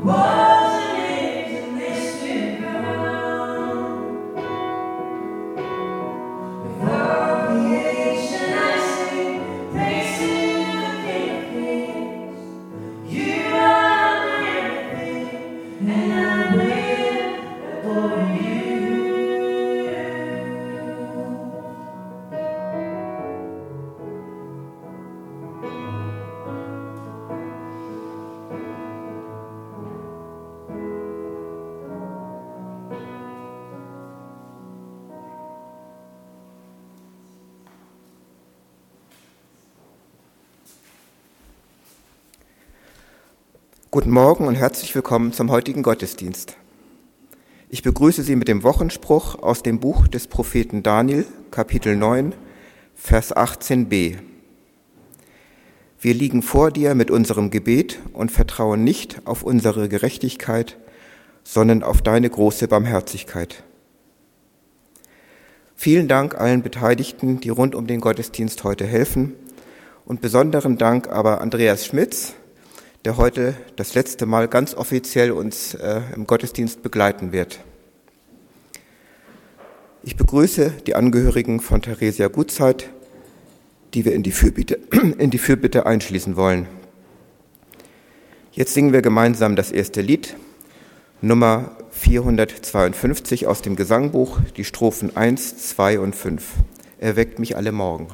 Guten Morgen und herzlich willkommen zum heutigen Gottesdienst. Ich begrüße Sie mit dem Wochenspruch aus dem Buch des Propheten Daniel, Kapitel 9, Vers 18b. Wir liegen vor dir mit unserem Gebet und vertrauen nicht auf unsere Gerechtigkeit, sondern auf deine große Barmherzigkeit. Vielen Dank allen Beteiligten, die rund um den Gottesdienst heute helfen, und besonderen Dank aber Andreas Schmitz, der heute das letzte Mal ganz offiziell uns im Gottesdienst begleiten wird. Ich begrüße die Angehörigen von Theresia Gutzeit, die wir in die Fürbitte einschließen wollen. Jetzt singen wir gemeinsam das erste Lied, Nummer 452 aus dem Gesangbuch, die Strophen 1, 2 und 5. Erweckt mich alle Morgen.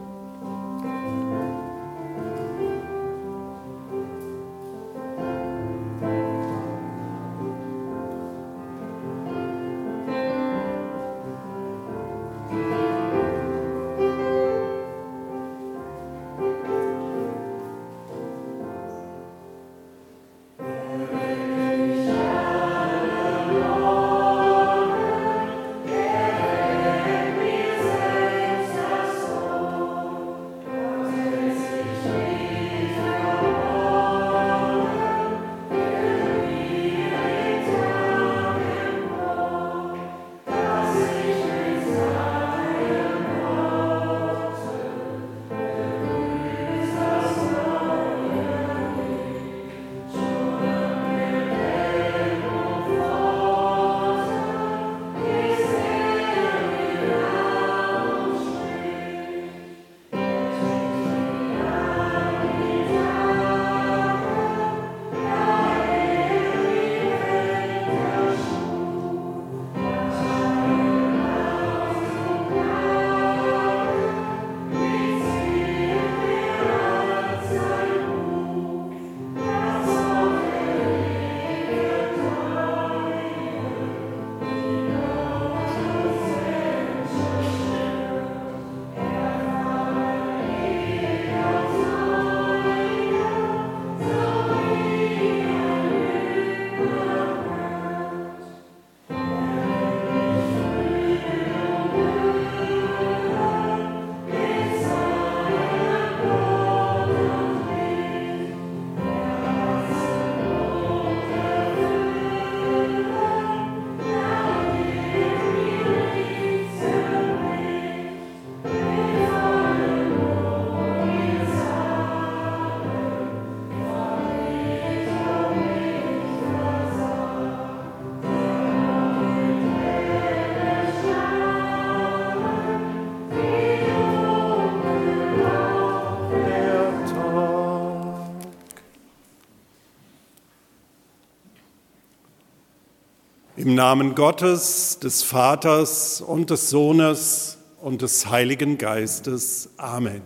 Im Namen Gottes, des Vaters und des Sohnes und des Heiligen Geistes. Amen.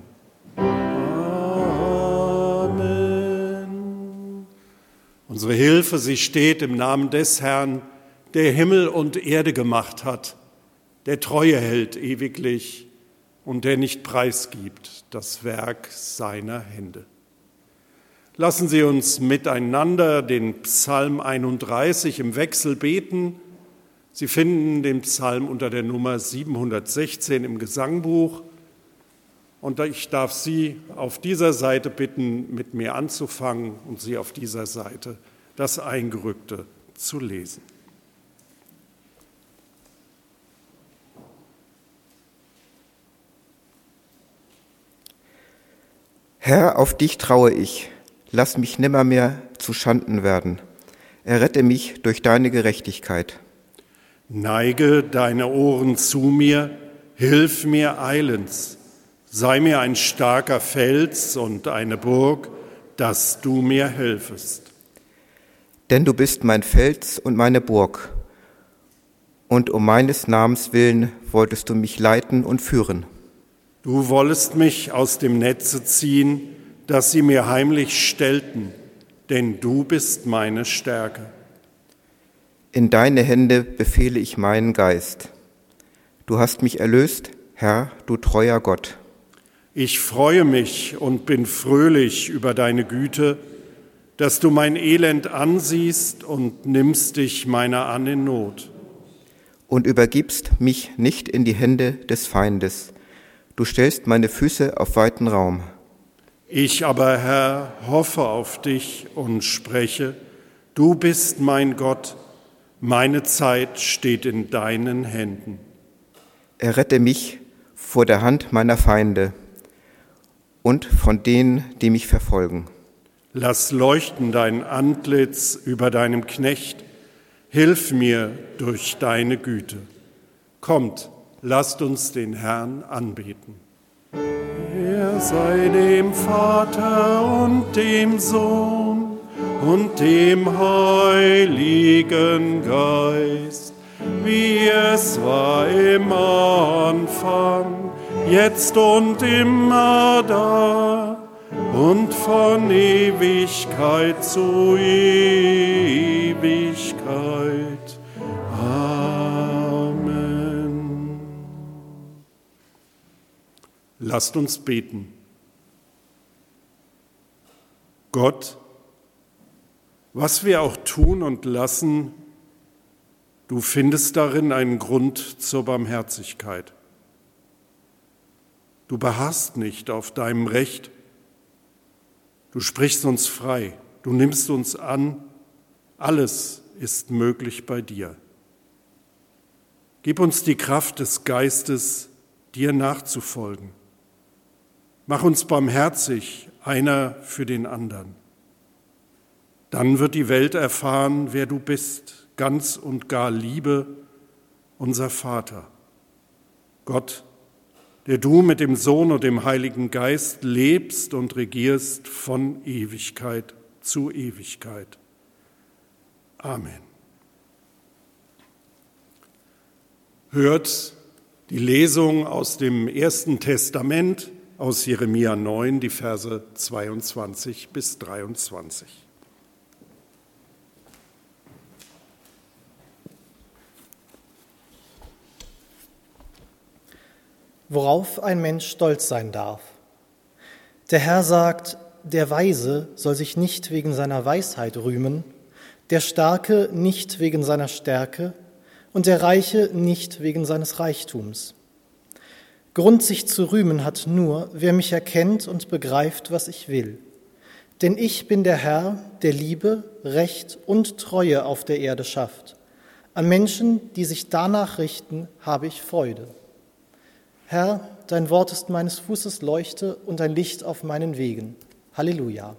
Amen. Unsere Hilfe, sie steht im Namen des Herrn, der Himmel und Erde gemacht hat, der Treue hält ewiglich und der nicht preisgibt das Werk seiner Hände. Lassen Sie uns miteinander den Psalm 31 im Wechsel beten. Sie finden den Psalm unter der Nummer 716 im Gesangbuch. Und ich darf Sie auf dieser Seite bitten, mit mir anzufangen und Sie auf dieser Seite das Eingerückte zu lesen. Herr, auf dich traue ich. Lass mich nimmermehr zu Schanden werden. Errette mich durch deine Gerechtigkeit. Neige deine Ohren zu mir, hilf mir eilends. Sei mir ein starker Fels und eine Burg, dass du mir helfest. Denn du bist mein Fels und meine Burg, und um meines Namens willen wolltest du mich leiten und führen. Du wollest mich aus dem Netze ziehen, das sie mir heimlich stellten, denn du bist meine Stärke. In deine Hände befehle ich meinen Geist. Du hast mich erlöst, Herr, du treuer Gott. Ich freue mich und bin fröhlich über deine Güte, dass du mein Elend ansiehst und nimmst dich meiner an in Not. Und übergibst mich nicht in die Hände des Feindes. Du stellst meine Füße auf weiten Raum. Ich aber, Herr, hoffe auf dich und spreche, du bist mein Gott, meine Zeit steht in deinen Händen. Errette mich vor der Hand meiner Feinde und von denen, die mich verfolgen. Lass leuchten dein Antlitz über deinem Knecht, hilf mir durch deine Güte. Kommt, lasst uns den Herrn anbeten. Er sei dem Vater und dem Sohn und dem Heiligen Geist, wie es war im Anfang, jetzt und immer da und von Ewigkeit zu Ewigkeit. Amen. Lasst uns beten. Gott, was wir auch tun und lassen, du findest darin einen Grund zur Barmherzigkeit. Du beharrst nicht auf deinem Recht. Du sprichst uns frei. Du nimmst uns an. Alles ist möglich bei dir. Gib uns die Kraft des Geistes, dir nachzufolgen. Mach uns barmherzig, einer für den anderen. Dann wird die Welt erfahren, wer du bist, ganz und gar Liebe, unser Vater. Gott, der du mit dem Sohn und dem Heiligen Geist lebst und regierst von Ewigkeit zu Ewigkeit. Amen. Hört die Lesung aus dem Ersten Testament, aus Jeremia 9, die Verse 22 bis 23. Worauf ein Mensch stolz sein darf. Der Herr sagt, der Weise soll sich nicht wegen seiner Weisheit rühmen, der Starke nicht wegen seiner Stärke und der Reiche nicht wegen seines Reichtums. Grund, sich zu rühmen, hat nur, wer mich erkennt und begreift, was ich will. Denn ich bin der Herr, der Liebe, Recht und Treue auf der Erde schafft. An Menschen, die sich danach richten, habe ich Freude. Herr, dein Wort ist meines Fußes Leuchte und ein Licht auf meinen Wegen. Halleluja.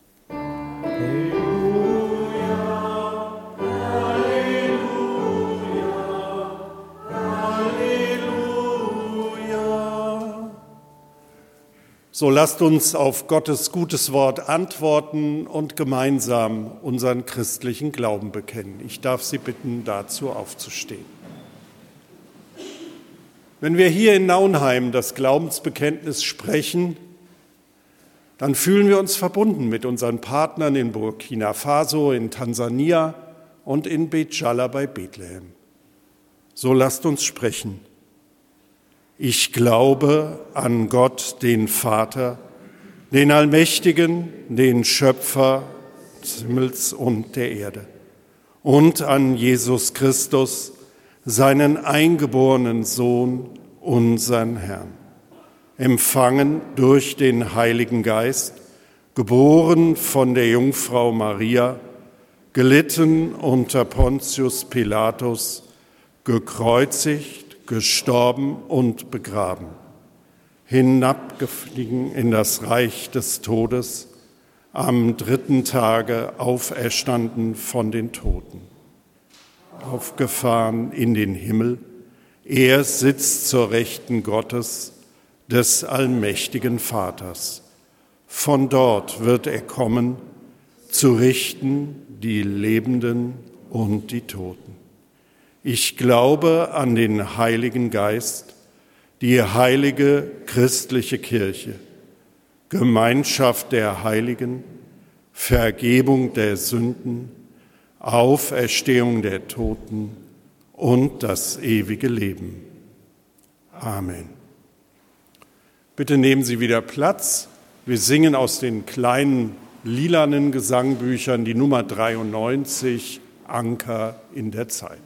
So lasst uns auf Gottes gutes Wort antworten und gemeinsam unseren christlichen Glauben bekennen. Ich darf Sie bitten, dazu aufzustehen. Wenn wir hier in Naunheim das Glaubensbekenntnis sprechen, dann fühlen wir uns verbunden mit unseren Partnern in Burkina Faso, in Tansania und in Bet Jalla bei Bethlehem. So lasst uns sprechen. Ich glaube an Gott, den Vater, den Allmächtigen, den Schöpfer des Himmels und der Erde, und an Jesus Christus, seinen eingeborenen Sohn, unseren Herrn, empfangen durch den Heiligen Geist, geboren von der Jungfrau Maria, gelitten unter Pontius Pilatus, gekreuzigt, gestorben und begraben, hinabgestiegen in das Reich des Todes, am dritten Tage auferstanden von den Toten, aufgefahren in den Himmel. Er sitzt zur Rechten Gottes, des allmächtigen Vaters. Von dort wird er kommen, zu richten die Lebenden und die Toten. Ich glaube an den Heiligen Geist, die heilige christliche Kirche, Gemeinschaft der Heiligen, Vergebung der Sünden, Auferstehung der Toten und das ewige Leben. Amen. Bitte nehmen Sie wieder Platz. Wir singen aus den kleinen lilanen Gesangbüchern die Nummer 93, Anker in der Zeit.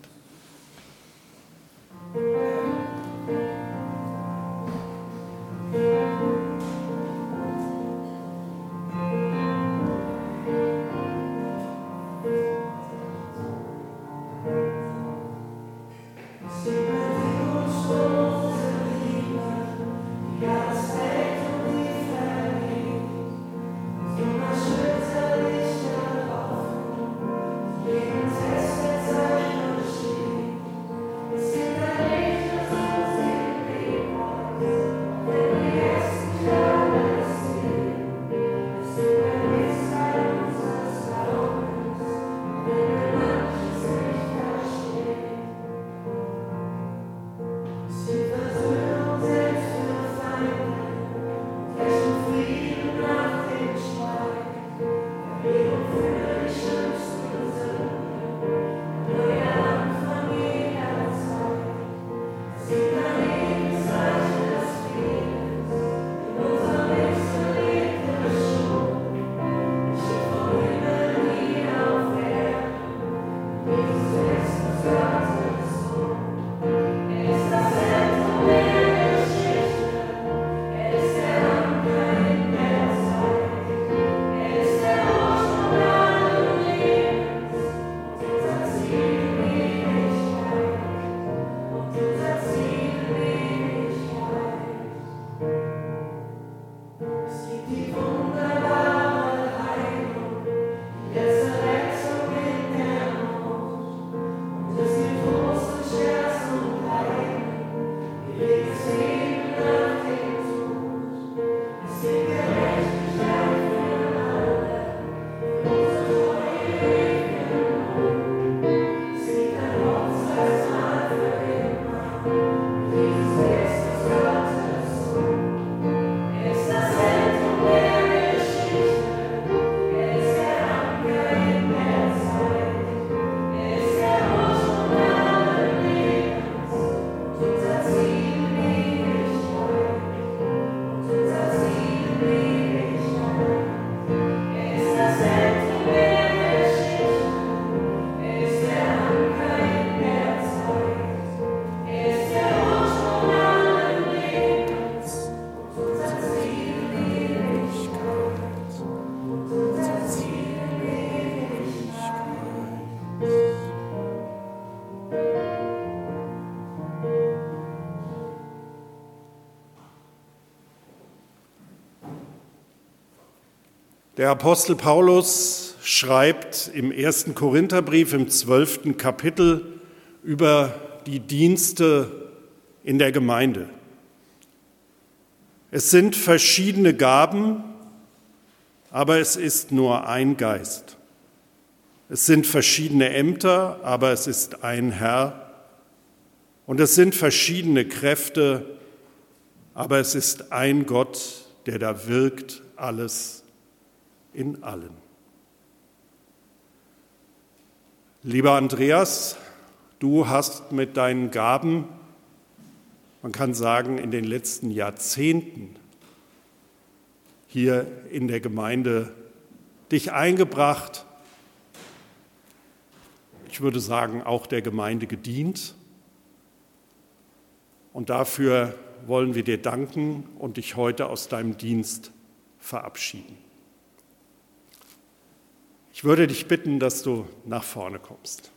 Der Apostel Paulus schreibt im 1. Korintherbrief im 12. Kapitel über die Dienste in der Gemeinde. Es sind verschiedene Gaben, aber es ist nur ein Geist. Es sind verschiedene Ämter, aber es ist ein Herr. Und es sind verschiedene Kräfte, aber es ist ein Gott, der da wirkt, alles in allen. Lieber Andreas, du hast mit deinen Gaben, man kann sagen, in den letzten Jahrzehnten hier in der Gemeinde dich eingebracht. Ich würde sagen, auch der Gemeinde gedient. Und dafür wollen wir dir danken und dich heute aus deinem Dienst verabschieden. Ich würde dich bitten, dass du nach vorne kommst.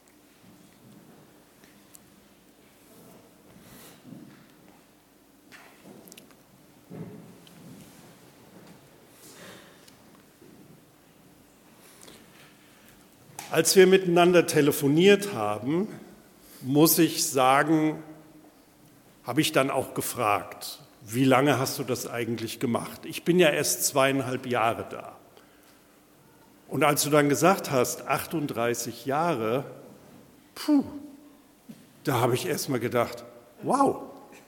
Als wir miteinander telefoniert haben, muss ich sagen, habe ich dann auch gefragt, wie lange hast du das eigentlich gemacht? Ich bin ja erst 2,5 Jahre da. Und als du dann gesagt hast, 38 Jahre, da habe ich erst mal gedacht, wow.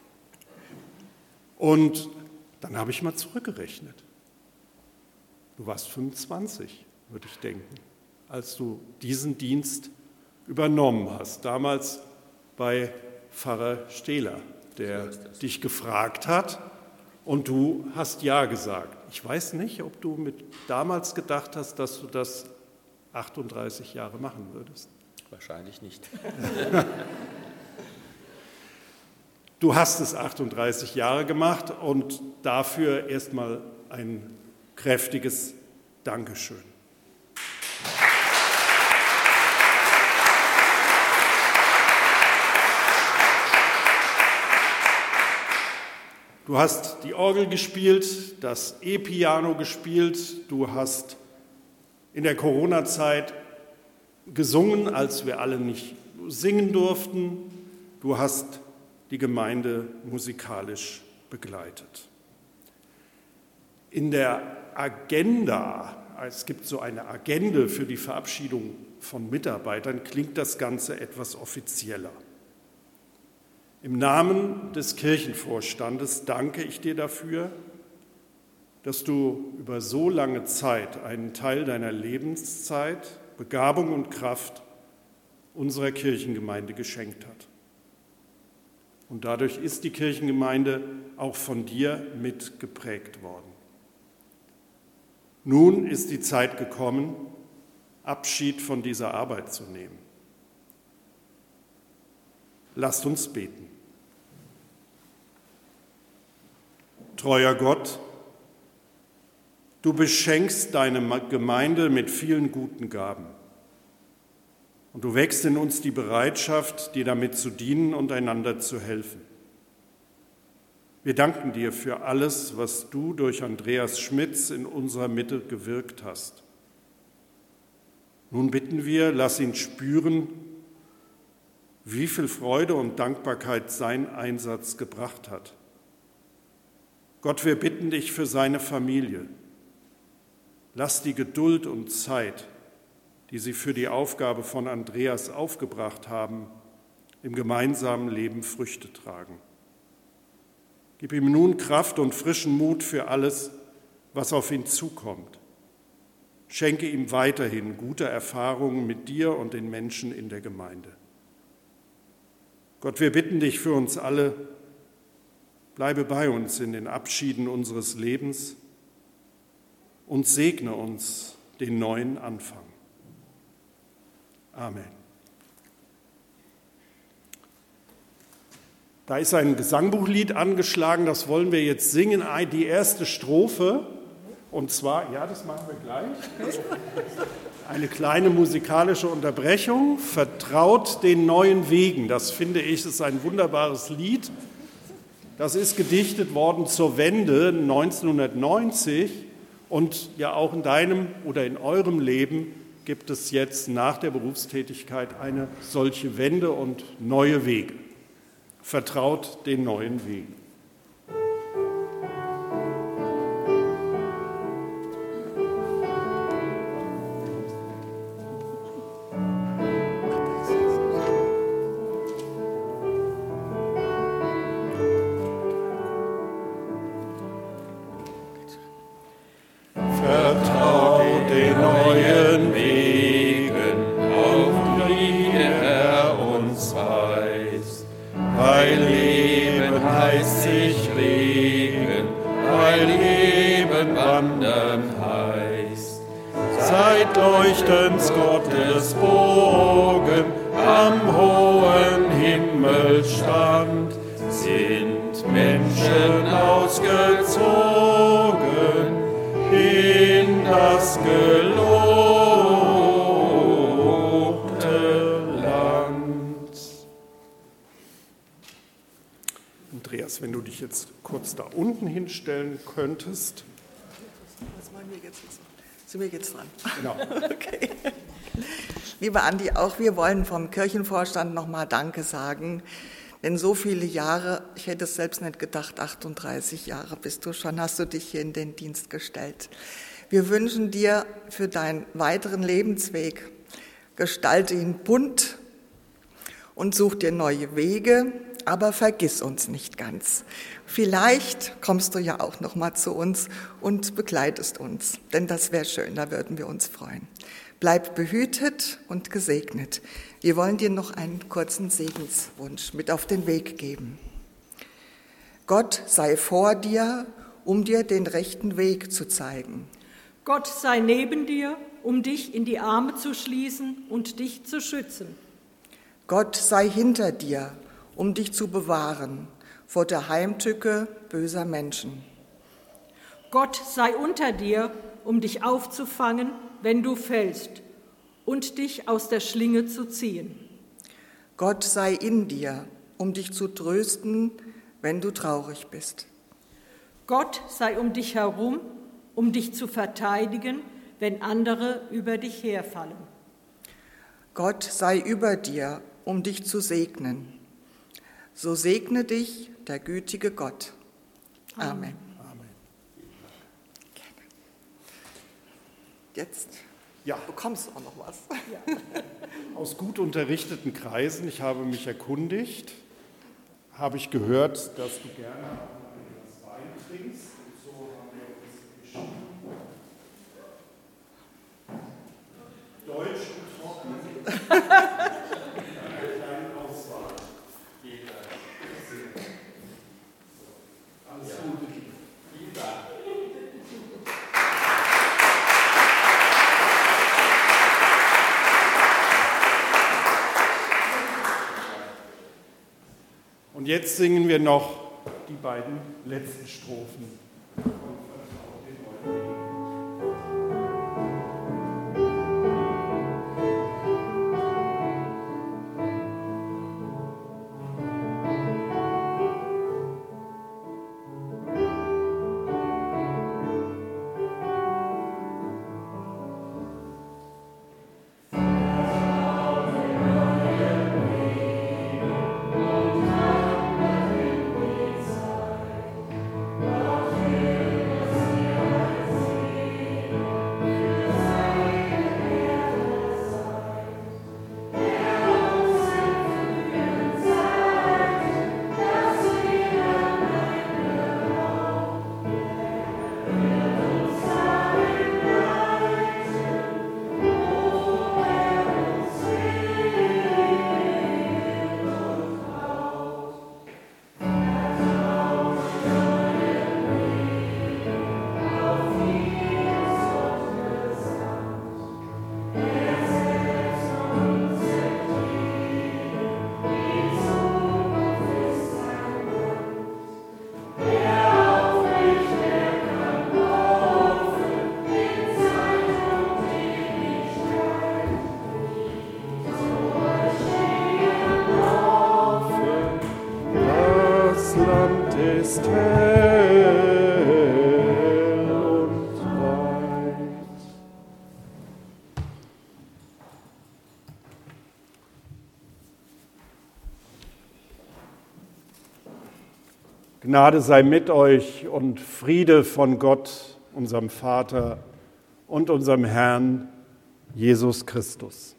Und dann habe ich mal zurückgerechnet. Du warst 25, würde ich denken, als du diesen Dienst übernommen hast. Damals bei Pfarrer Stehler, der dich gefragt hat und du hast Ja gesagt. Ich weiß nicht, ob du damals gedacht hast, dass du das 38 Jahre machen würdest. Wahrscheinlich nicht. Du hast es 38 Jahre gemacht und dafür erstmal ein kräftiges Dankeschön. Du hast die Orgel gespielt, das E-Piano gespielt, du hast in der Corona-Zeit gesungen, als wir alle nicht singen durften, du hast die Gemeinde musikalisch begleitet. In der Agenda, es gibt so eine Agenda für die Verabschiedung von Mitarbeitern, klingt das Ganze etwas offizieller. Im Namen des Kirchenvorstandes danke ich dir dafür, dass du über so lange Zeit einen Teil deiner Lebenszeit, Begabung und Kraft unserer Kirchengemeinde geschenkt hast. Und dadurch ist die Kirchengemeinde auch von dir mit geprägt worden. Nun ist die Zeit gekommen, Abschied von dieser Arbeit zu nehmen. Lasst uns beten. Treuer Gott, du beschenkst deine Gemeinde mit vielen guten Gaben. Und du wächst in uns die Bereitschaft, dir damit zu dienen und einander zu helfen. Wir danken dir für alles, was du durch Andreas Schmitz in unserer Mitte gewirkt hast. Nun bitten wir, lass ihn spüren, wie viel Freude und Dankbarkeit sein Einsatz gebracht hat. Gott, wir bitten dich für seine Familie. Lass die Geduld und Zeit, die sie für die Aufgabe von Andreas aufgebracht haben, im gemeinsamen Leben Früchte tragen. Gib ihm nun Kraft und frischen Mut für alles, was auf ihn zukommt. Schenke ihm weiterhin gute Erfahrungen mit dir und den Menschen in der Gemeinde. Gott, wir bitten dich für uns alle, bleibe bei uns in den Abschieden unseres Lebens und segne uns den neuen Anfang. Amen. Da ist ein Gesangbuchlied angeschlagen, das wollen wir jetzt singen, die erste Strophe. Und zwar, ja, das machen wir gleich, eine kleine musikalische Unterbrechung, Vertraut den neuen Wegen. Das finde ich, ist ein wunderbares Lied. Das ist gedichtet worden zur Wende 1990 und ja auch in deinem oder in eurem Leben gibt es jetzt nach der Berufstätigkeit eine solche Wende und neue Wege. Vertraut den neuen Wegen. Andreas, wenn du dich jetzt kurz da unten hinstellen könntest. Was machen wir jetzt? Sind wir jetzt dran? Genau. Okay. Lieber Andi, auch wir wollen vom Kirchenvorstand nochmal Danke sagen, denn so viele Jahre, ich hätte es selbst nicht gedacht, 38 Jahre bist du schon, hast du dich hier in den Dienst gestellt. Wir wünschen dir für deinen weiteren Lebensweg, gestalte ihn bunt und such dir neue Wege, aber vergiss uns nicht ganz. Vielleicht kommst du ja auch noch mal zu uns und begleitest uns, denn das wäre schön, da würden wir uns freuen. Bleib behütet und gesegnet. Wir wollen dir noch einen kurzen Segenswunsch mit auf den Weg geben. Gott sei vor dir, um dir den rechten Weg zu zeigen. Gott sei neben dir, um dich in die Arme zu schließen und dich zu schützen. Gott sei hinter dir, um dich zu bewahren vor der Heimtücke böser Menschen. Gott sei unter dir, um dich aufzufangen, wenn du fällst, und dich aus der Schlinge zu ziehen. Gott sei in dir, um dich zu trösten, wenn du traurig bist. Gott sei um dich herum, um dich zu verteidigen, wenn andere über dich herfallen. Gott sei über dir, um dich zu segnen. So segne dich der gütige Gott. Amen. Jetzt bekommst du auch noch was. Ja. Aus gut unterrichteten Kreisen, ich habe mich erkundigt, habe ich gehört, dass du gerne ein Glas Wein trinkst. Und so haben wir uns entschieden. Deutsch und trocken. Eine kleine Auswahl. Alles Gute. Vielen Dank. Und jetzt singen wir noch die beiden letzten Strophen. Gnade sei mit euch und Friede von Gott, unserem Vater und unserem Herrn Jesus Christus.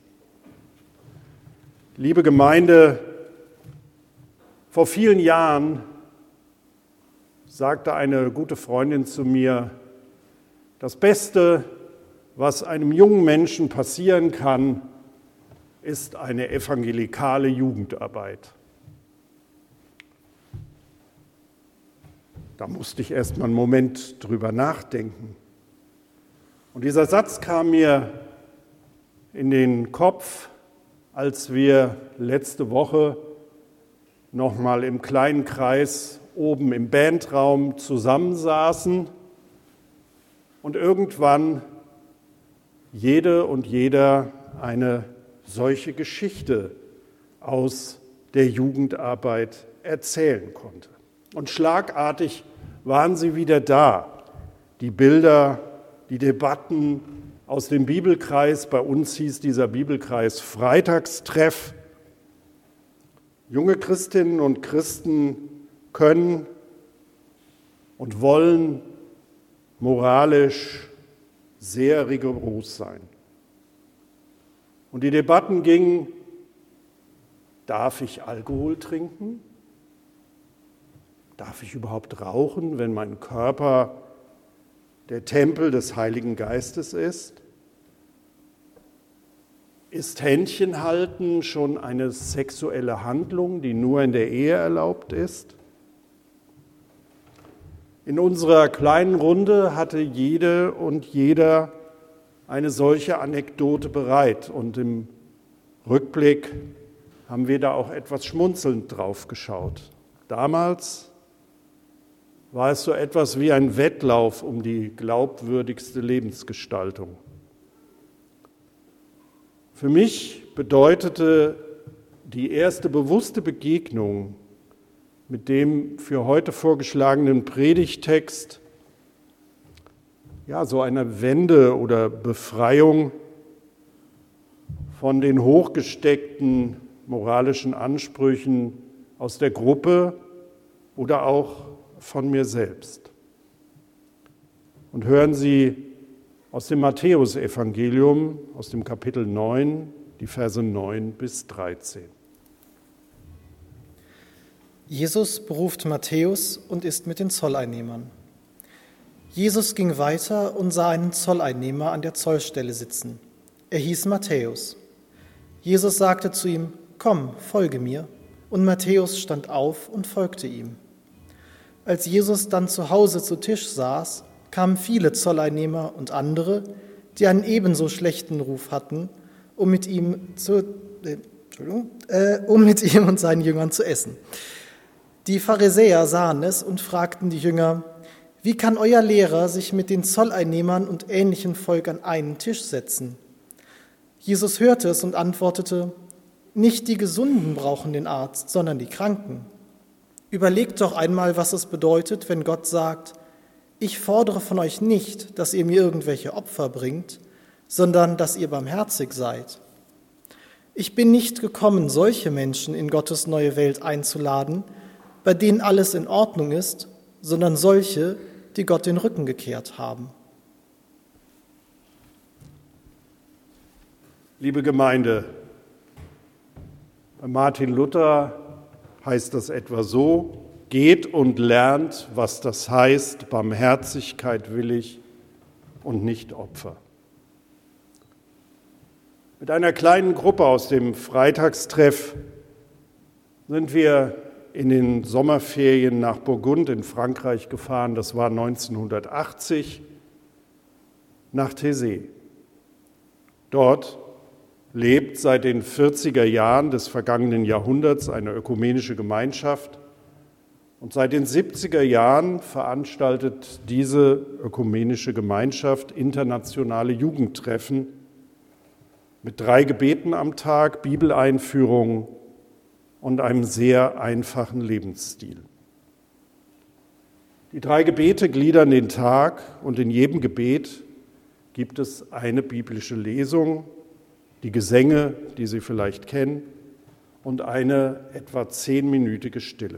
Liebe Gemeinde, vor vielen Jahren sagte eine gute Freundin zu mir, das Beste, was einem jungen Menschen passieren kann, ist eine evangelikale Jugendarbeit. Da musste ich erst mal einen Moment drüber nachdenken. Und dieser Satz kam mir in den Kopf, als wir letzte Woche noch mal im kleinen Kreis oben im Bandraum zusammensaßen und irgendwann jede und jeder eine solche Geschichte aus der Jugendarbeit erzählen konnte. Und schlagartig waren sie wieder da, die Bilder, die Debatten, aus dem Bibelkreis. Bei uns hieß dieser Bibelkreis Freitagstreff. Junge Christinnen und Christen können und wollen moralisch sehr rigoros sein. Und die Debatten gingen: Darf ich Alkohol trinken? Darf ich überhaupt rauchen, wenn mein Körper der Tempel des Heiligen Geistes ist? Ist Händchenhalten schon eine sexuelle Handlung, die nur in der Ehe erlaubt ist? In unserer kleinen Runde hatte jede und jeder eine solche Anekdote bereit. Und im Rückblick haben wir da auch etwas schmunzelnd drauf geschaut. Damals war es so etwas wie ein Wettlauf um die glaubwürdigste Lebensgestaltung. Für mich bedeutete die erste bewusste Begegnung mit dem für heute vorgeschlagenen Predigttext so eine Wende oder Befreiung von den hochgesteckten moralischen Ansprüchen aus der Gruppe oder auch von mir selbst. Und hören Sie aus dem Matthäusevangelium, aus dem Kapitel 9, die Verse 9 bis 13. Jesus beruft Matthäus und ist mit den Zolleinnehmern. Jesus ging weiter und sah einen Zolleinnehmer an der Zollstelle sitzen. Er hieß Matthäus. Jesus sagte zu ihm: Komm, folge mir. Und Matthäus stand auf und folgte ihm. Als Jesus dann zu Hause zu Tisch saß, kamen viele Zolleinnehmer und andere, die einen ebenso schlechten Ruf hatten, um mit ihm und seinen Jüngern zu essen. Die Pharisäer sahen es und fragten die Jünger: Wie kann euer Lehrer sich mit den Zolleinnehmern und ähnlichen Volk an einen Tisch setzen? Jesus hörte es und antwortete: Nicht die Gesunden brauchen den Arzt, sondern die Kranken. Überlegt doch einmal, was es bedeutet, wenn Gott sagt: Ich fordere von euch nicht, dass ihr mir irgendwelche Opfer bringt, sondern dass ihr barmherzig seid. Ich bin nicht gekommen, solche Menschen in Gottes neue Welt einzuladen, bei denen alles in Ordnung ist, sondern solche, die Gott den Rücken gekehrt haben. Liebe Gemeinde, bei Martin Luther heißt das etwa so: Geht und lernt, was das heißt, Barmherzigkeit willig und nicht Opfer. Mit einer kleinen Gruppe aus dem Freitagstreff sind wir in den Sommerferien nach Burgund in Frankreich gefahren. Das war 1980, nach Taizé. Dort lebt seit den 40er Jahren des vergangenen Jahrhunderts eine ökumenische Gemeinschaft. Und seit den 70er Jahren veranstaltet diese ökumenische Gemeinschaft internationale Jugendtreffen mit 3 Gebeten am Tag, Bibeleinführungen und einem sehr einfachen Lebensstil. Die 3 Gebete gliedern den Tag und in jedem Gebet gibt es eine biblische Lesung, die Gesänge, die Sie vielleicht kennen, und eine etwa 10-minütige Stille.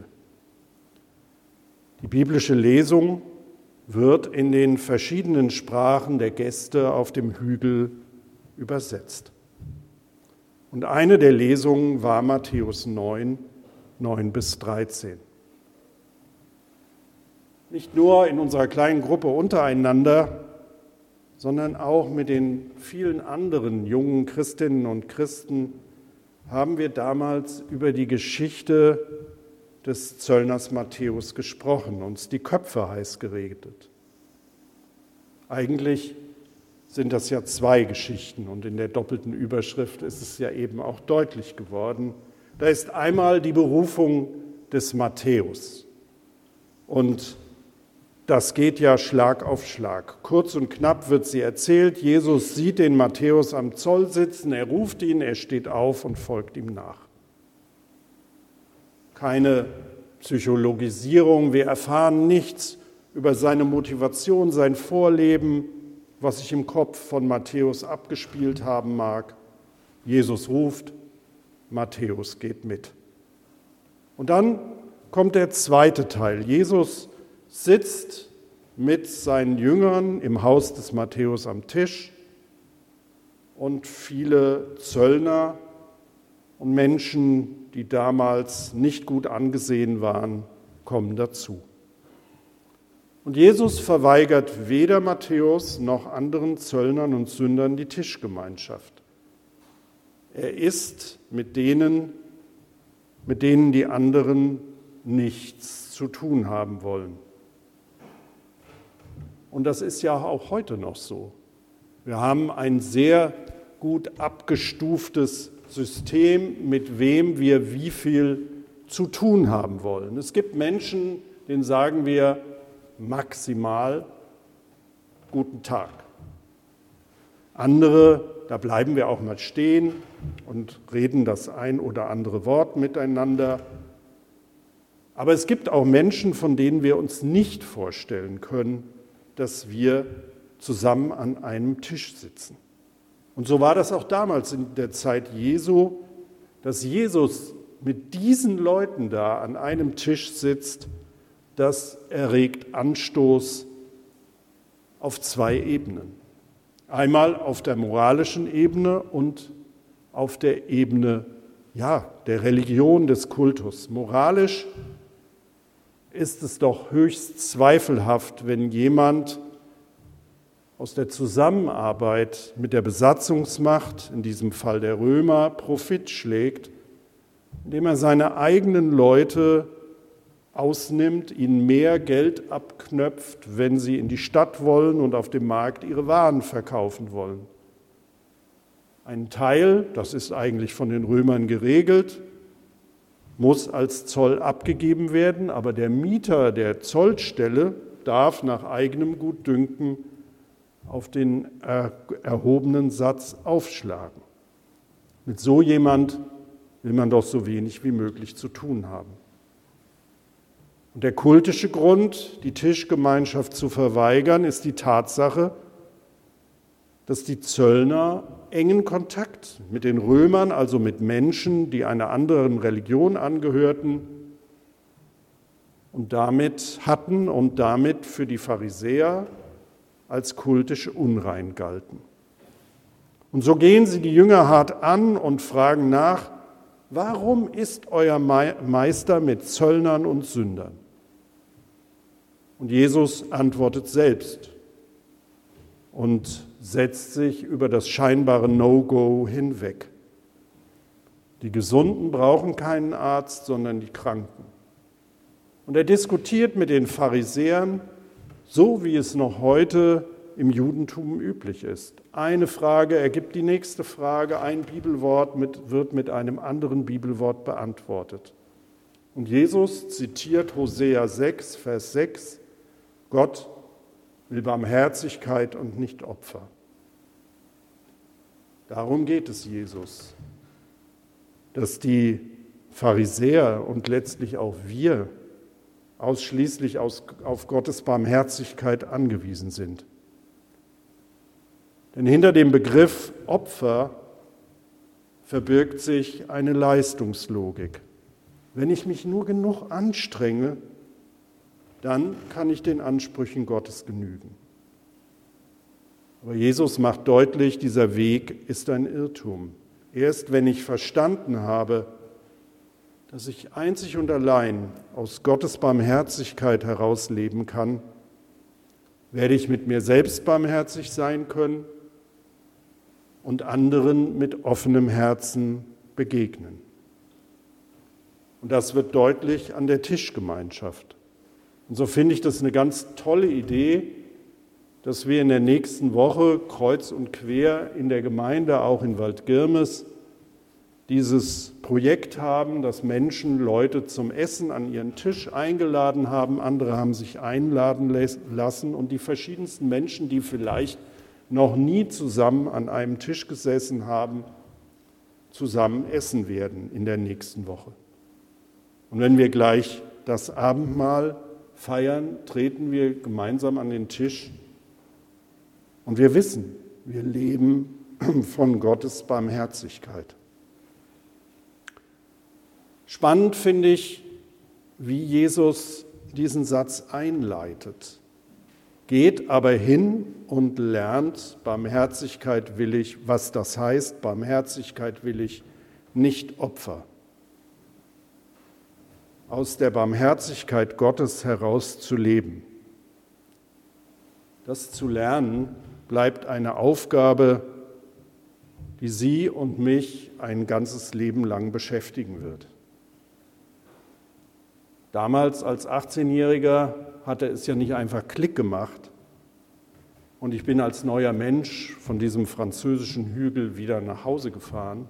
Die biblische Lesung wird in den verschiedenen Sprachen der Gäste auf dem Hügel übersetzt. Und eine der Lesungen war Matthäus 9, 9 bis 13. Nicht nur in unserer kleinen Gruppe untereinander, sondern auch mit den vielen anderen jungen Christinnen und Christen haben wir damals über die Geschichte des Zöllners Matthäus gesprochen, uns die Köpfe heiß geredet. Eigentlich sind das ja 2 Geschichten und in der doppelten Überschrift ist es ja eben auch deutlich geworden. Da ist einmal die Berufung des Matthäus und das geht ja Schlag auf Schlag. Kurz und knapp wird sie erzählt. Jesus sieht den Matthäus am Zoll sitzen, er ruft ihn, er steht auf und folgt ihm nach. Keine Psychologisierung, wir erfahren nichts über seine Motivation, sein Vorleben, was sich im Kopf von Matthäus abgespielt haben mag. Jesus ruft, Matthäus geht mit. Und dann kommt der zweite Teil. Jesus sitzt mit seinen Jüngern im Haus des Matthäus am Tisch und viele Zöllner und Menschen, die damals nicht gut angesehen waren, kommen dazu. Und Jesus verweigert weder Matthäus noch anderen Zöllnern und Sündern die Tischgemeinschaft. Er isst mit denen die anderen nichts zu tun haben wollen. Und das ist ja auch heute noch so. Wir haben ein sehr gut abgestuftes System, mit wem wir wie viel zu tun haben wollen. Es gibt Menschen, denen sagen wir maximal guten Tag. Andere, da bleiben wir auch mal stehen und reden das ein oder andere Wort miteinander. Aber es gibt auch Menschen, von denen wir uns nicht vorstellen können, dass wir zusammen an einem Tisch sitzen. Und so war das auch damals in der Zeit Jesu, dass Jesus mit diesen Leuten da an einem Tisch sitzt, das erregt Anstoß auf zwei Ebenen. Einmal auf der moralischen Ebene und auf der Ebene der Religion, des Kultus. Moralisch ist es doch höchst zweifelhaft, wenn jemand aus der Zusammenarbeit mit der Besatzungsmacht, in diesem Fall der Römer, Profit schlägt, indem er seine eigenen Leute ausnimmt, ihnen mehr Geld abknöpft, wenn sie in die Stadt wollen und auf dem Markt ihre Waren verkaufen wollen. Ein Teil, das ist eigentlich von den Römern geregelt, muss als Zoll abgegeben werden, aber der Mieter der Zollstelle darf nach eigenem Gutdünken auf den erhobenen Satz aufschlagen. Mit so jemand will man doch so wenig wie möglich zu tun haben. Und der kultische Grund, die Tischgemeinschaft zu verweigern, ist die Tatsache, dass die Zöllner engen Kontakt mit den Römern, also mit Menschen, die einer anderen Religion angehörten und damit für die Pharisäer als kultisch unrein galten. Und so gehen sie die Jünger hart an und fragen nach, warum isst euer Meister mit Zöllnern und Sündern? Und Jesus antwortet selbst und setzt sich über das scheinbare No-Go hinweg. Die Gesunden brauchen keinen Arzt, sondern die Kranken. Und er diskutiert mit den Pharisäern, so wie es noch heute im Judentum üblich ist. Eine Frage ergibt die nächste Frage, ein Bibelwort wird mit einem anderen Bibelwort beantwortet. Und Jesus zitiert Hosea 6, Vers 6, Gott will Barmherzigkeit und nicht Opfer. Darum geht es Jesus, dass die Pharisäer und letztlich auch wir ausschließlich auf Gottes Barmherzigkeit angewiesen sind. Denn hinter dem Begriff Opfer verbirgt sich eine Leistungslogik. Wenn ich mich nur genug anstrenge, dann kann ich den Ansprüchen Gottes genügen. Aber Jesus macht deutlich, dieser Weg ist ein Irrtum. Erst wenn ich verstanden habe, dass ich einzig und allein aus Gottes Barmherzigkeit heraus leben kann, werde ich mit mir selbst barmherzig sein können und anderen mit offenem Herzen begegnen. Und das wird deutlich an der Tischgemeinschaft. Und so finde ich das eine ganz tolle Idee, dass wir in der nächsten Woche kreuz und quer in der Gemeinde, auch in Waldgirmes, dieses Projekt haben, dass Menschen Leute zum Essen an ihren Tisch eingeladen haben, andere haben sich einladen lassen und die verschiedensten Menschen, die vielleicht noch nie zusammen an einem Tisch gesessen haben, zusammen essen werden in der nächsten Woche. Und wenn wir gleich das Abendmahl feiern, treten wir gemeinsam an den Tisch Und wir wissen, wir leben von Gottes Barmherzigkeit. Spannend finde ich, wie Jesus diesen Satz einleitet. Geht aber hin und lernt, Barmherzigkeit will ich, was das heißt, Barmherzigkeit will ich, nicht Opfer. Aus der Barmherzigkeit Gottes heraus zu leben. Das zu lernen bleibt eine Aufgabe, die Sie und mich ein ganzes Leben lang beschäftigen wird. Damals als 18-Jähriger hatte es ja nicht einfach Klick gemacht und ich bin als neuer Mensch von diesem französischen Hügel wieder nach Hause gefahren,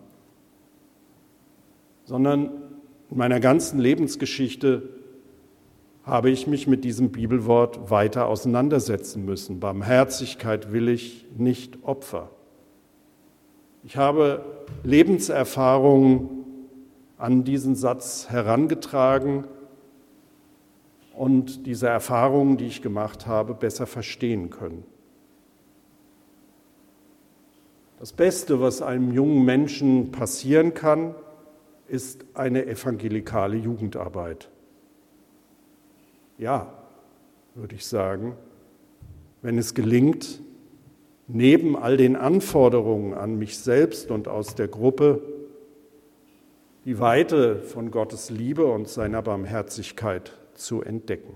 sondern in meiner ganzen Lebensgeschichte habe ich mich mit diesem Bibelwort weiter auseinandersetzen müssen. Barmherzigkeit will ich, nicht Opfer. Ich habe Lebenserfahrungen an diesen Satz herangetragen und diese Erfahrungen, die ich gemacht habe, besser verstehen können. Das Beste, was einem jungen Menschen passieren kann, ist eine evangelikale Jugendarbeit. Ja, würde ich sagen, wenn es gelingt, neben all den Anforderungen an mich selbst und aus der Gruppe die Weite von Gottes Liebe und seiner Barmherzigkeit zu entdecken.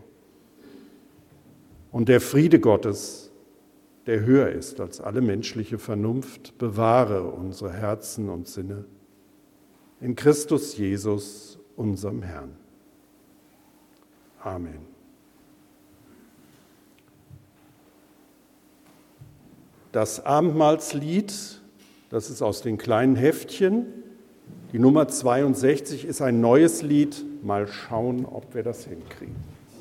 Und der Friede Gottes, der höher ist als alle menschliche Vernunft, bewahre unsere Herzen und Sinne in Christus Jesus, unserem Herrn. Amen. Das Abendmahlslied, das ist aus den kleinen Heftchen. Die Nummer 62 ist ein neues Lied. Mal schauen, ob wir das hinkriegen.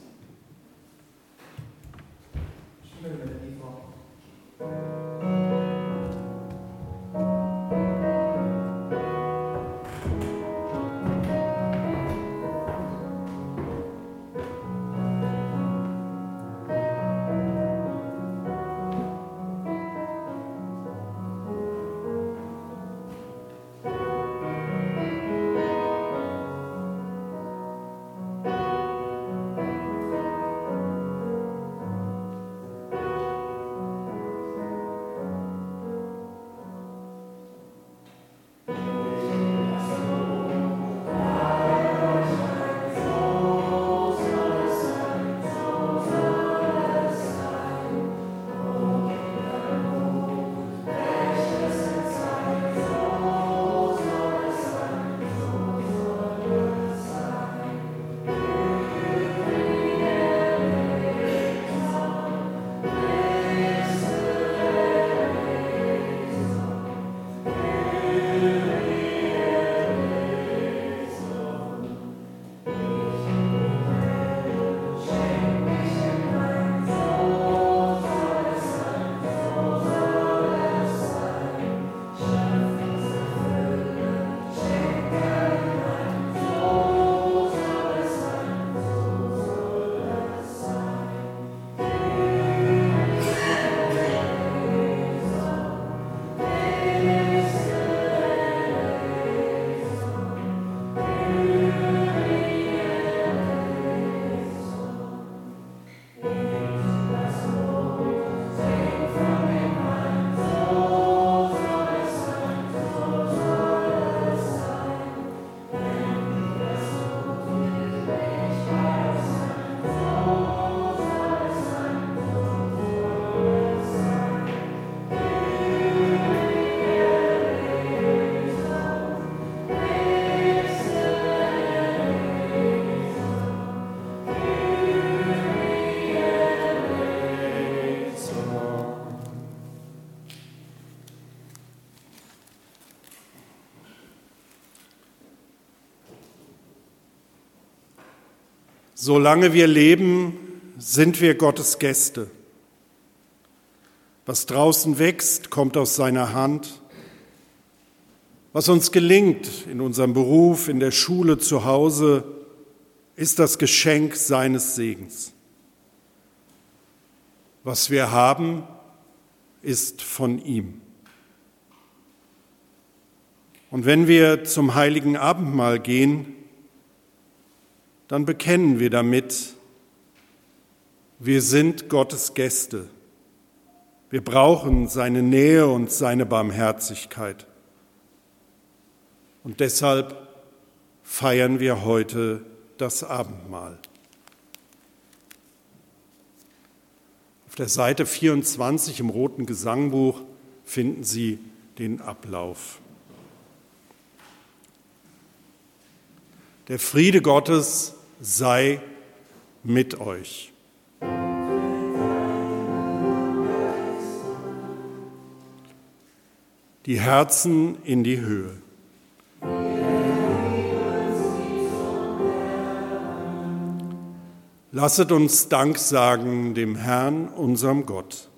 Solange wir leben, sind wir Gottes Gäste. Was draußen wächst, kommt aus seiner Hand. Was uns gelingt in unserem Beruf, in der Schule, zu Hause, ist das Geschenk seines Segens. Was wir haben, ist von ihm. Und wenn wir zum heiligen Abendmahl gehen, dann bekennen wir damit, wir sind Gottes Gäste. Wir brauchen seine Nähe und seine Barmherzigkeit. Und deshalb feiern wir heute das Abendmahl. Auf der Seite 24 im Roten Gesangbuch finden Sie den Ablauf. Der Friede Gottes sei mit euch. Die Herzen in die Höhe. Lasset uns Dank sagen dem Herrn, unserem Gott.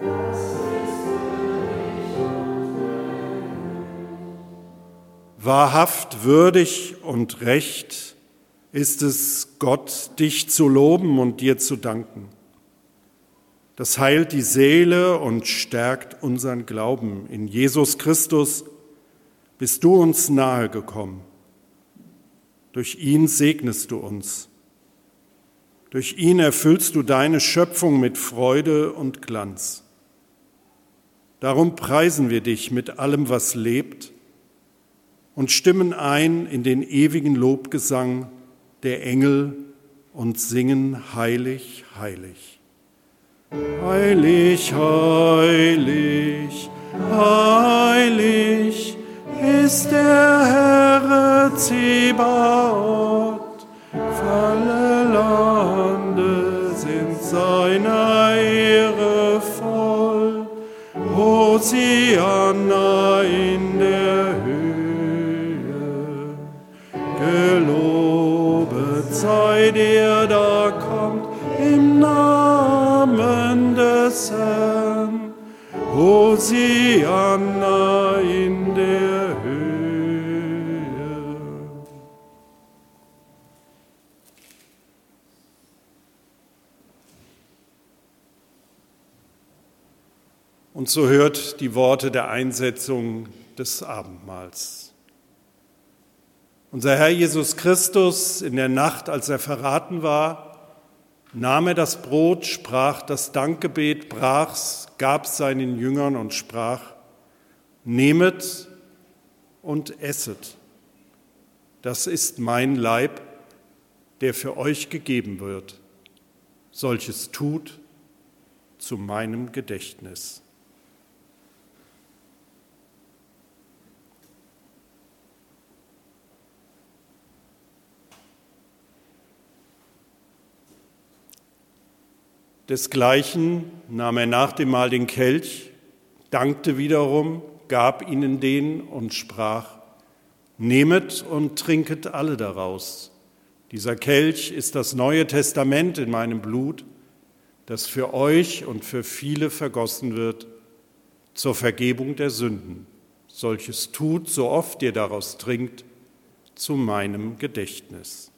Wahrhaft, würdig und recht ist es, Gott, dich zu loben und dir zu danken. Das heilt die Seele und stärkt unseren Glauben. In Jesus Christus bist du uns nahe gekommen. Durch ihn segnest du uns. Durch ihn erfüllst du deine Schöpfung mit Freude und Glanz. Darum preisen wir dich mit allem, was lebt, und stimmen ein in den ewigen Lobgesang der Engel und singen heilig, heilig. Heilig, heilig, heilig ist der Herr Zebaoth. Alle Lande sind seiner Ehre voll. Hosianna in der Höhe. Gelobet sei der da kommt im Namen des Herrn. Hosianna in der Höhe. Und so hört die Worte der Einsetzung des Abendmahls. Unser Herr Jesus Christus in der Nacht, als er verraten war, nahm er das Brot, sprach das Dankgebet, brach's, gab's seinen Jüngern und sprach: Nehmet und esset. Das ist mein Leib, der für euch gegeben wird. Solches tut zu meinem Gedächtnis. Desgleichen nahm er nach dem Mahl den Kelch, dankte wiederum, gab ihnen den und sprach: Nehmet und trinket alle daraus. Dieser Kelch ist das Neue Testament in meinem Blut, das für euch und für viele vergossen wird zur Vergebung der Sünden. Solches tut, so oft ihr daraus trinkt, zu meinem Gedächtnis.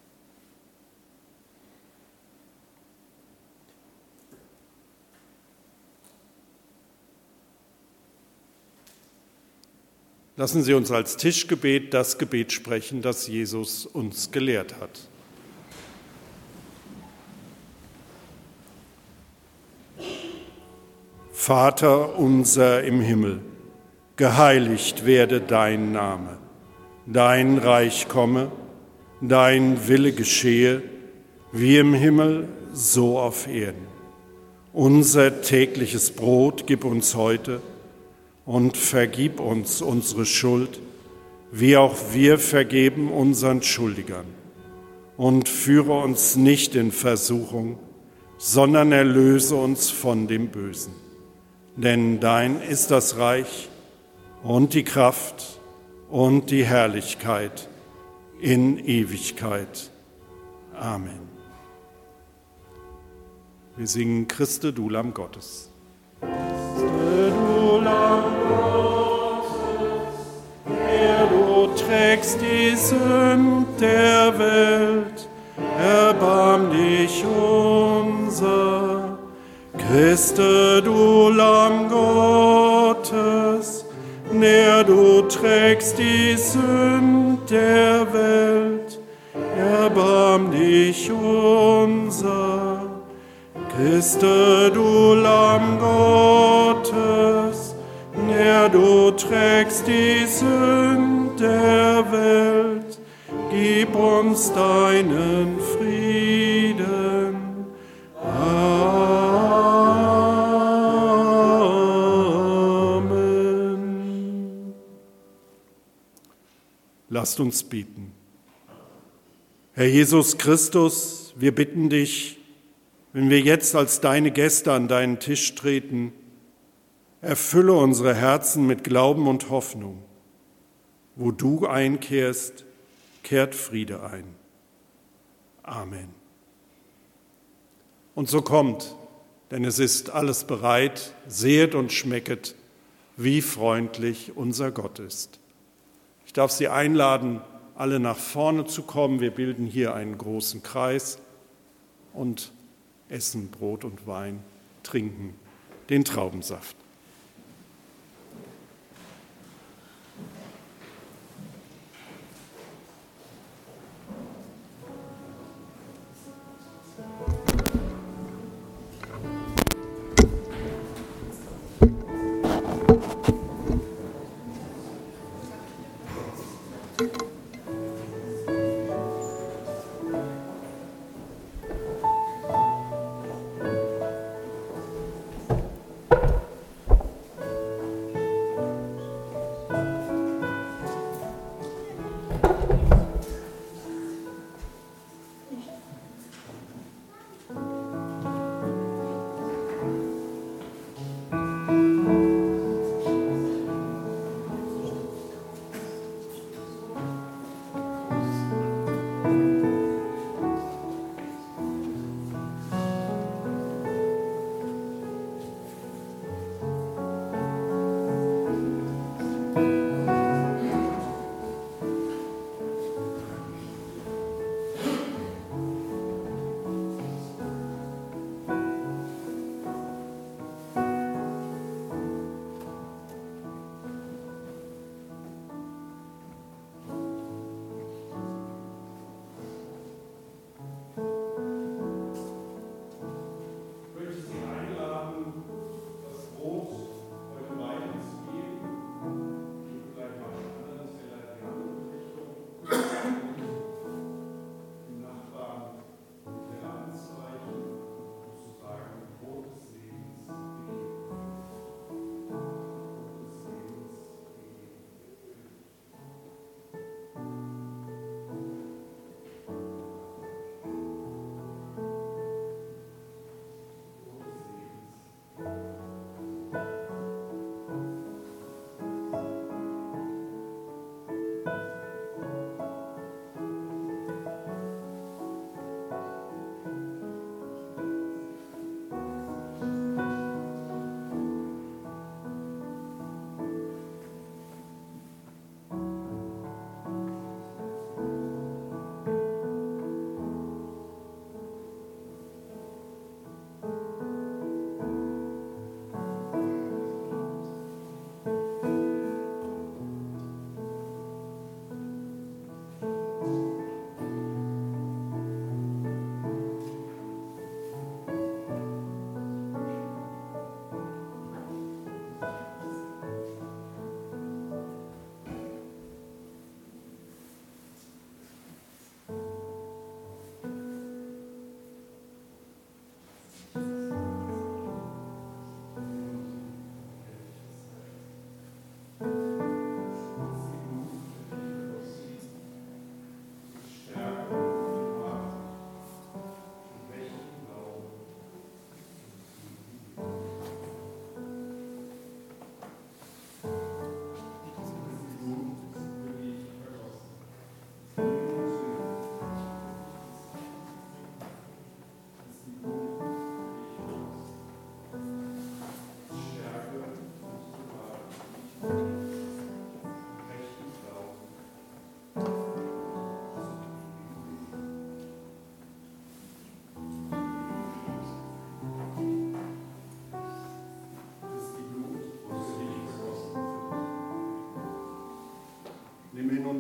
Lassen Sie uns als Tischgebet das Gebet sprechen, das Jesus uns gelehrt hat. Vater unser im Himmel, geheiligt werde dein Name, dein Reich komme, dein Wille geschehe, wie im Himmel, so auf Erden. Unser tägliches Brot gib uns heute und vergib uns unsere Schuld, wie auch wir vergeben unseren Schuldigern. Und führe uns nicht in Versuchung, sondern erlöse uns von dem Bösen. Denn dein ist das Reich und die Kraft und die Herrlichkeit in Ewigkeit. Amen. Wir singen Christe, du Lamm Gottes. Christe, du Lamm Gottes, der du trägst die Sünd der Welt, erbarm dich unser. Christe, du Lamm Gottes, der du trägst die Sünd der Welt, erbarm dich unser. Christe, du Lamm Gottes, der du trägst die Sünd der Welt, gib uns deinen Frieden. Amen. Lasst uns beten. Herr Jesus Christus, wir bitten dich, wenn wir jetzt als deine Gäste an deinen Tisch treten, erfülle unsere Herzen mit Glauben und Hoffnung. Wo du einkehrst, kehrt Friede ein. Amen. Und so kommt, denn es ist alles bereit, sehet und schmecket, wie freundlich unser Gott ist. Ich darf Sie einladen, alle nach vorne zu kommen. Wir bilden hier einen großen Kreis und essen Brot und Wein, trinken den Traubensaft.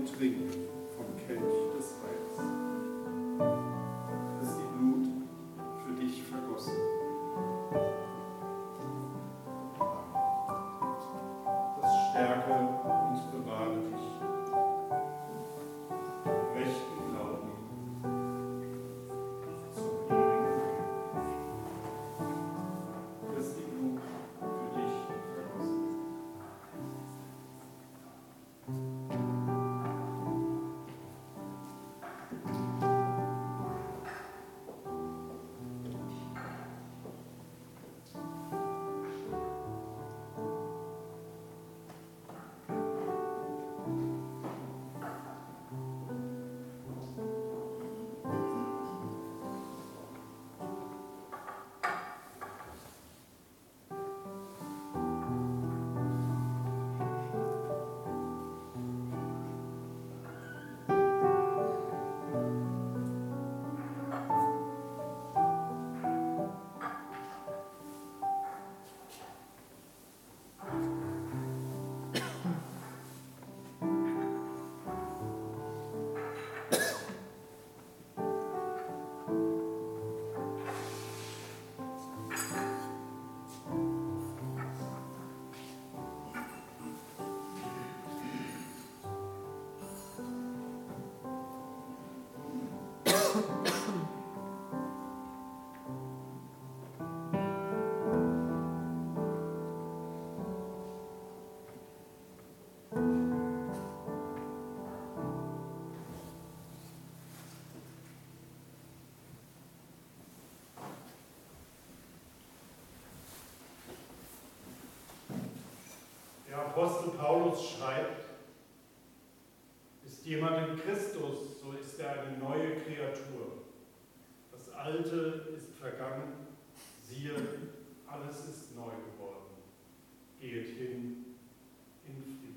und trinken vom Kelch des Heils. Christi Blut für dich vergossen. Das stärke und bewahre dich. Rechten Glauben zum ewigen Leben. Christi Blut für dich vergossen. Der Apostel Paulus schreibt, ist jemand in Christus, so ist er eine neue Kreatur. Das Alte ist vergangen, siehe, alles ist neu geworden. Geht hin in Frieden.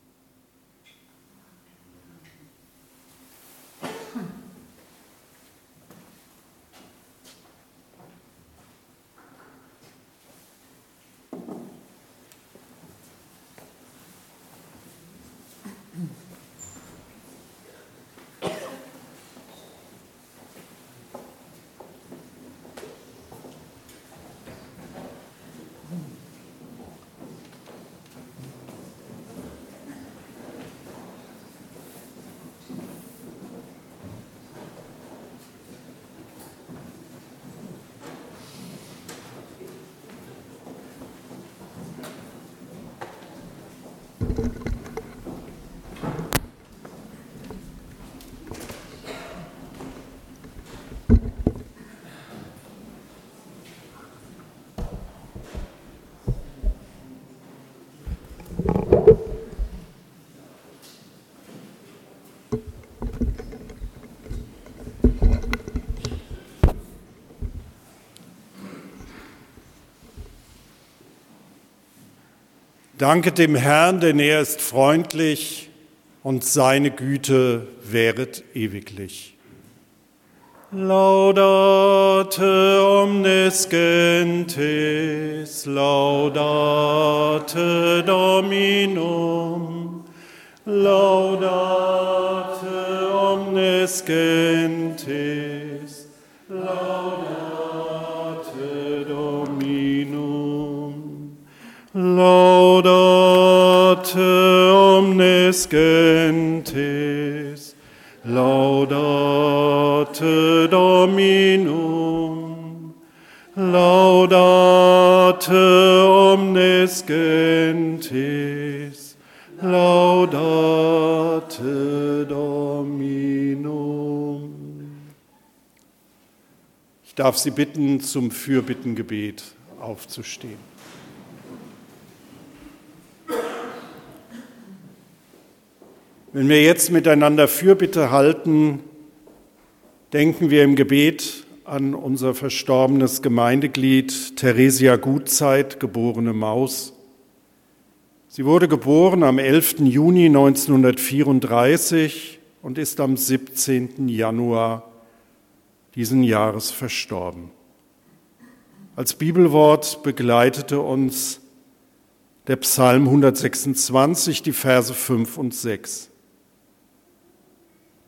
Danket dem Herrn, denn er ist freundlich und seine Güte währet ewiglich. Laudate omnes gentes, laudate Dominum, laudate omnes gentes, laudate Dominum, laudate omnes gentes, laudate Dominum, laudate omnes gentes, laudate Dominum. Ich darf Sie bitten, zum Fürbittengebet aufzustehen. Wenn wir jetzt miteinander Fürbitte halten, denken wir im Gebet an unser verstorbenes Gemeindeglied Theresia Gutzeit, geborene Maus. Sie wurde geboren am 11. Juni 1934 und ist am 17. Januar diesen Jahres verstorben. Als Bibelwort begleitete uns der Psalm 126, die Verse 5 und 6.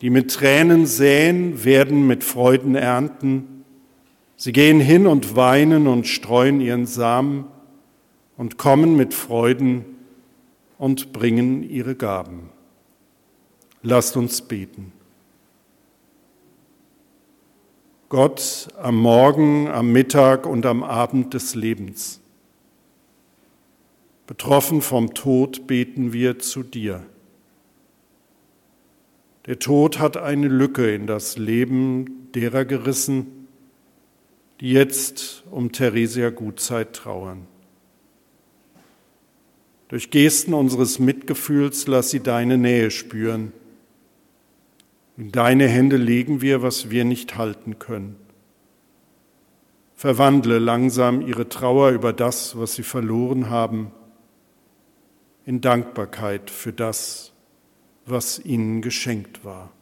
Die mit Tränen säen, werden mit Freuden ernten. Sie gehen hin und weinen und streuen ihren Samen und kommen mit Freuden und bringen ihre Gaben. Lasst uns beten. Gott, am Morgen, am Mittag und am Abend des Lebens. Betroffen vom Tod beten wir zu dir. Der Tod hat eine Lücke in das Leben derer gerissen, die jetzt um Theresia Gutzeit trauern. Durch Gesten unseres Mitgefühls lass sie deine Nähe spüren. In deine Hände legen wir, was wir nicht halten können. Verwandle langsam ihre Trauer über das, was sie verloren haben, in Dankbarkeit für das, was ihnen geschenkt war.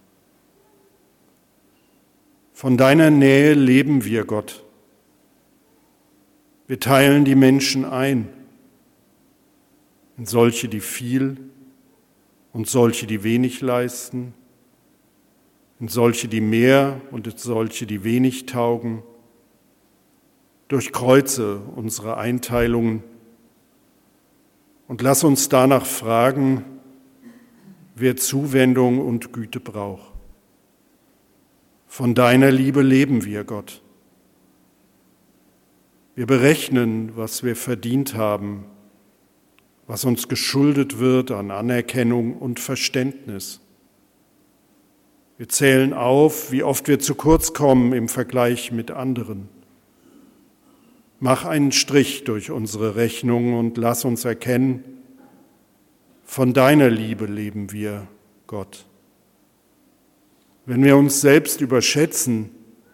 Von deiner Nähe leben wir, Gott. Wir teilen die Menschen ein in solche, die viel und solche, die wenig leisten, in solche, die mehr und in solche, die wenig taugen. Durchkreuze unsere Einteilungen und lass uns danach fragen, wer Zuwendung und Güte braucht. Von deiner Liebe leben wir, Gott. Wir berechnen, was wir verdient haben, was uns geschuldet wird an Anerkennung und Verständnis. Wir zählen auf, wie oft wir zu kurz kommen im Vergleich mit anderen. Mach einen Strich durch unsere Rechnung und lass uns erkennen, von deiner Liebe leben wir, Gott. Wenn wir uns selbst überschätzen,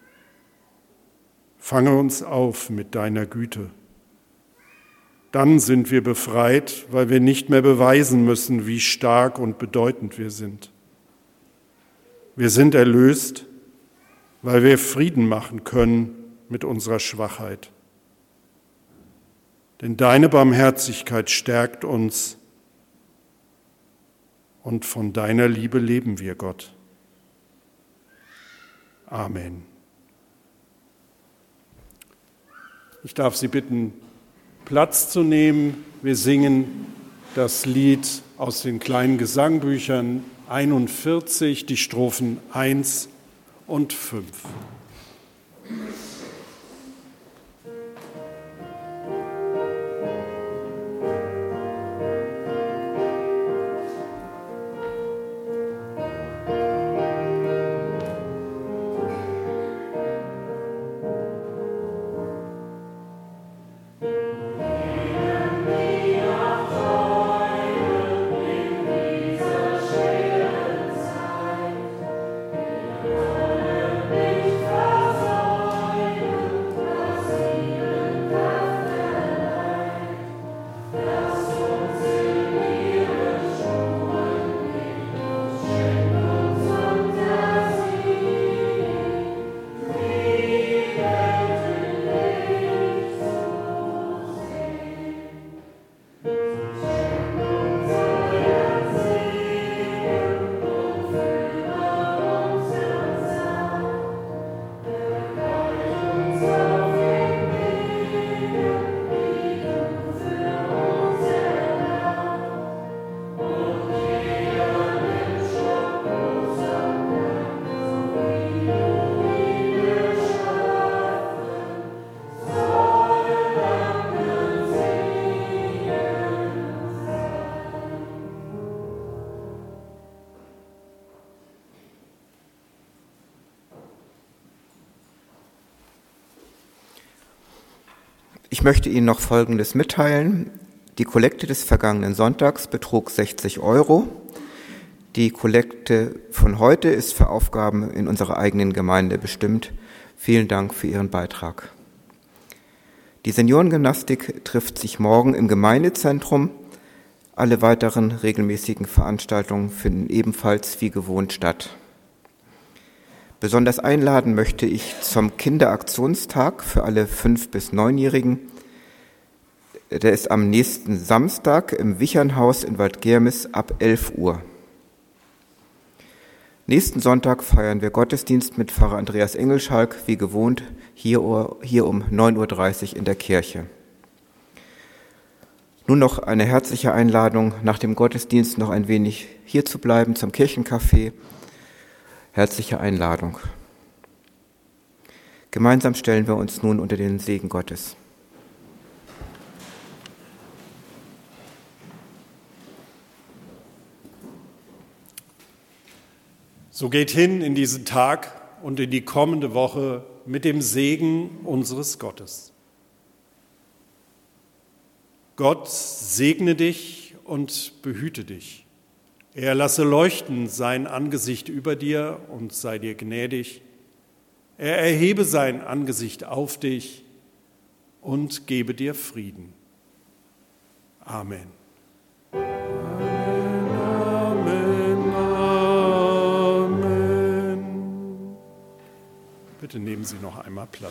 fange uns auf mit deiner Güte. Dann sind wir befreit, weil wir nicht mehr beweisen müssen, wie stark und bedeutend wir sind. Wir sind erlöst, weil wir Frieden machen können mit unserer Schwachheit. Denn deine Barmherzigkeit stärkt uns und von deiner Liebe leben wir, Gott. Amen. Ich darf Sie bitten, Platz zu nehmen. Wir singen das Lied aus den kleinen Gesangbüchern 41, die Strophen 1 und 5. Ich möchte Ihnen noch Folgendes mitteilen. Die Kollekte des vergangenen Sonntags betrug 60 €. Die Kollekte von heute ist für Aufgaben in unserer eigenen Gemeinde bestimmt. Vielen Dank für Ihren Beitrag. Die Seniorengymnastik trifft sich morgen im Gemeindezentrum. Alle weiteren regelmäßigen Veranstaltungen finden ebenfalls wie gewohnt statt. Besonders einladen möchte ich zum Kinderaktionstag für alle 5- bis 9-Jährigen. Der ist am nächsten Samstag im Wichernhaus in Waldgermis ab 11 Uhr. Nächsten Sonntag feiern wir Gottesdienst mit Pfarrer Andreas Engelschalk, wie gewohnt, hier um 9:30 Uhr in der Kirche. Nun noch eine herzliche Einladung, nach dem Gottesdienst noch ein wenig hier zu bleiben zum Kirchencafé. Herzliche Einladung. Gemeinsam stellen wir uns nun unter den Segen Gottes. So geht hin in diesen Tag und in die kommende Woche mit dem Segen unseres Gottes. Gott segne dich und behüte dich. Er lasse leuchten sein Angesicht über dir und sei dir gnädig. Er erhebe sein Angesicht auf dich und gebe dir Frieden. Amen. Bitte nehmen Sie noch einmal Platz.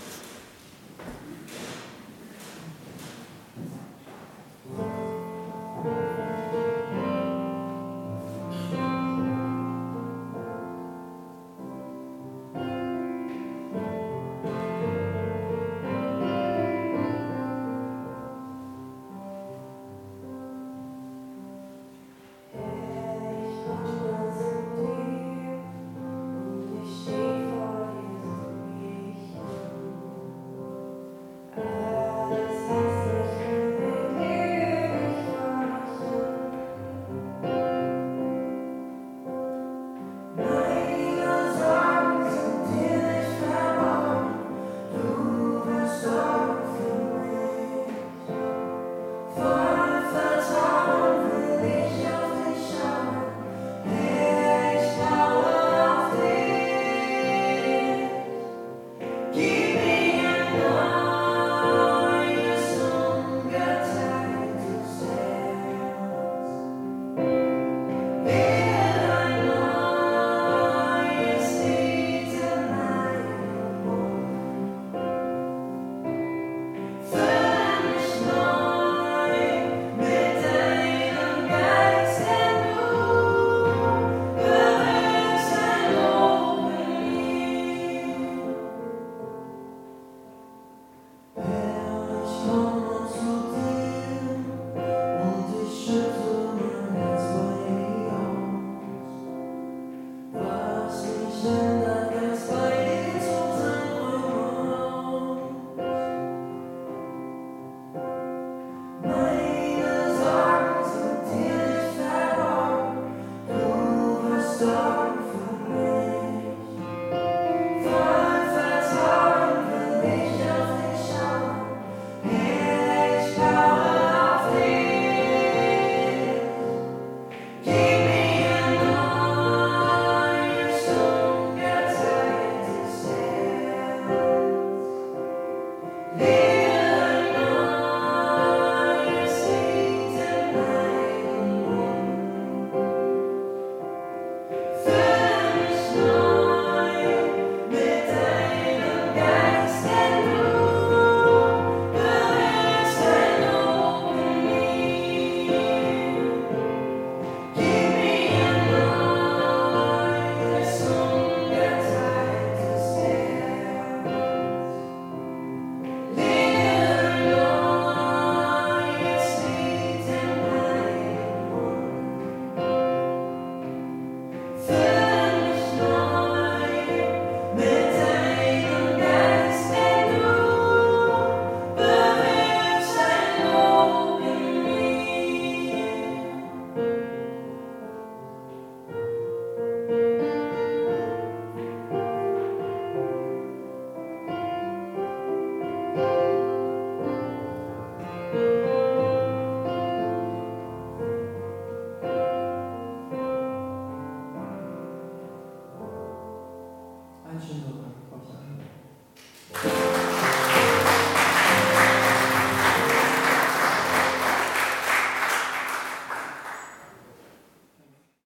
Einen schönen Tag euch.